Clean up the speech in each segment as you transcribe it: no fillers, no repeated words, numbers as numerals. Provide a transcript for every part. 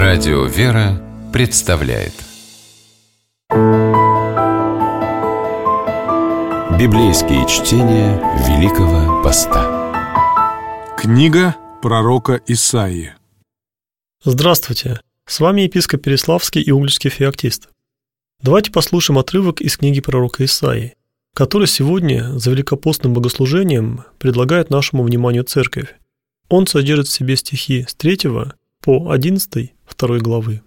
Радио «Вера» представляет Библейские чтения Великого Поста. Книга пророка Исаии. Здравствуйте! С вами епископ Переславский и Угличский феоктист. Давайте послушаем отрывок из книги пророка Исаии, который сегодня за великопостным богослужением предлагает нашему вниманию церковь. Он содержит в себе стихи с 3 по 11 2 главы.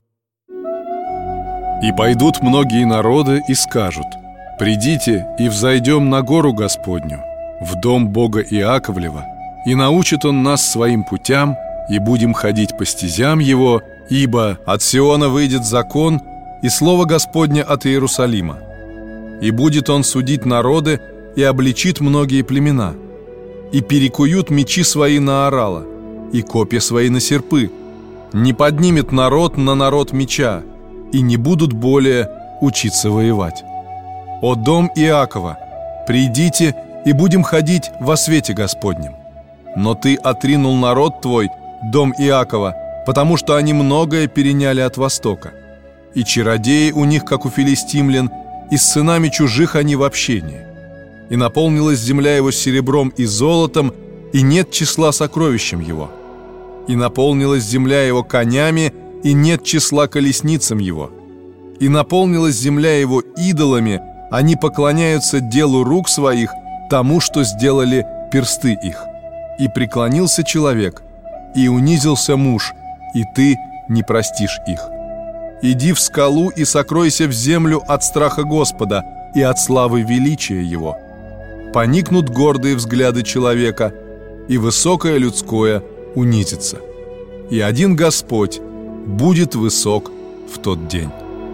«И пойдут многие народы и скажут: придите и взойдем на гору Господню, в дом Бога Иаковлева, и научит Он нас своим путям, и будем ходить по стезям Его, ибо от Сиона выйдет закон, и слово Господне от Иерусалима. И будет Он судить народы, и обличит многие племена, и перекуют мечи свои на орала, и копья свои на серпы. Не поднимет народ на народ меча, и не будут более учиться воевать. О дом Иакова, придите, и будем ходить во свете Господнем. Но ты отринул народ твой, дом Иакова, потому что они многое переняли от Востока. И чародеи у них, как у филистимлян, и с сынами чужих они в общении. И наполнилась земля его серебром и золотом, и нет числа сокровищем его. И наполнилась земля его конями, и нет числа колесницам его. И наполнилась земля его идолами, они поклоняются делу рук своих, тому, что сделали персты их. И преклонился человек, и унизился муж, и ты не простишь их. Иди в скалу и сокройся в землю от страха Господа и от славы величия Его. Поникнут гордые взгляды человека, и высокое людское унизится. И один Господь будет высок в тот день».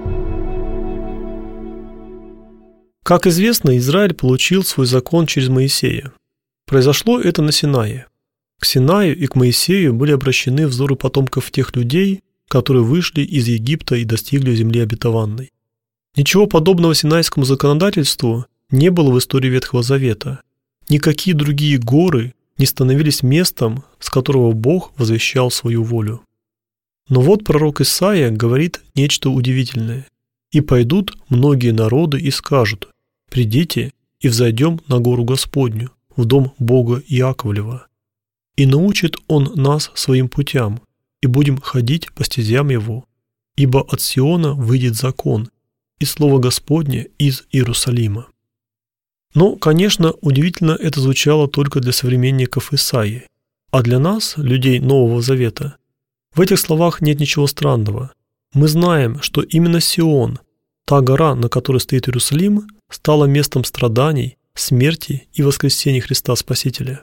Как известно, Израиль получил свой закон через Моисея. Произошло это на Синае. К Синаю и к Моисею были обращены взоры потомков тех людей, которые вышли из Египта и достигли земли обетованной. Ничего подобного синайскому законодательству не было в истории Ветхого Завета. Никакие другие горы не становились местом, с которого Бог возвещал свою волю. Но вот пророк Исаия говорит нечто удивительное. «И пойдут многие народы и скажут: придите и взойдем на гору Господню, в дом Бога Иаковлева. И научит Он нас своим путям, и будем ходить по стезям Его, ибо от Сиона выйдет закон, и слово Господне из Иерусалима». Но, конечно, удивительно это звучало только для современников Исаии, а для нас, людей Нового Завета, в этих словах нет ничего странного. Мы знаем, что именно Сион, та гора, на которой стоит Иерусалим, стала местом страданий, смерти и воскресения Христа Спасителя.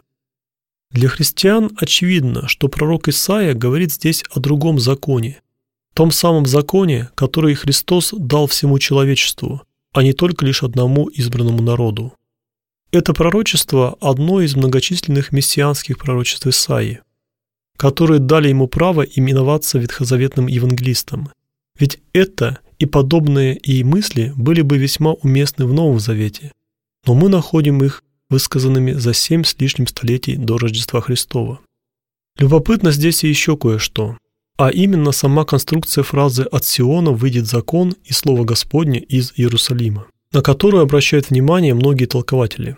Для христиан очевидно, что пророк Исаия говорит здесь о другом законе, том самом законе, который Христос дал всему человечеству, а не только лишь одному избранному народу. Это пророчество – одно из многочисленных мессианских пророчеств Исаии, которые дали ему право именоваться ветхозаветным евангелистом. Ведь это и подобные и мысли были бы весьма уместны в Новом Завете, но мы находим их высказанными за 7 с лишним столетий до Рождества Христова. Любопытно здесь и еще кое-что, а именно сама конструкция фразы «от Сиона выйдет закон и слово Господне из Иерусалима», на которую обращают внимание многие толкователи.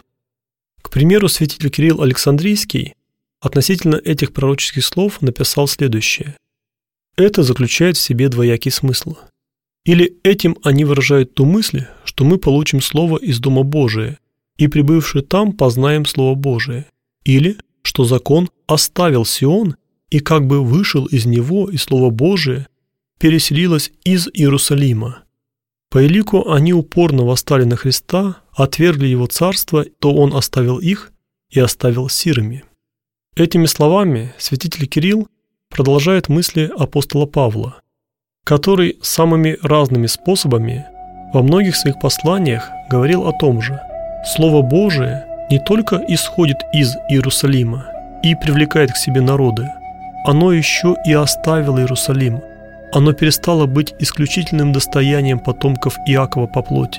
К примеру, святитель Кирилл Александрийский относительно этих пророческих слов написал следующее: «Это заключает в себе двоякий смысл. Или этим они выражают ту мысль, что мы получим слово из Дома Божия, и, прибывши там, познаем Слово Божие, или, что закон оставил Сион и как бы вышел из него, и Слово Божие переселилось из Иерусалима. По элику они упорно восстали на Христа, отвергли Его царство, то Он оставил их и оставил сирыми». Этими словами святитель Кирилл продолжает мысли апостола Павла, который самыми разными способами во многих своих посланиях говорил о том же. Слово Божие не только исходит из Иерусалима и привлекает к себе народы, оно еще и оставило Иерусалим. Оно перестало быть исключительным достоянием потомков Иакова по плоти.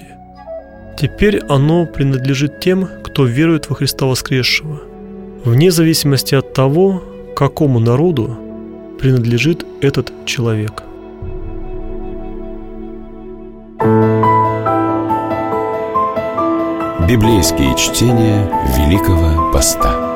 Теперь оно принадлежит тем, кто верует во Христа воскресшего, вне зависимости от того, какому народу принадлежит этот человек. Библейские чтения Великого Поста.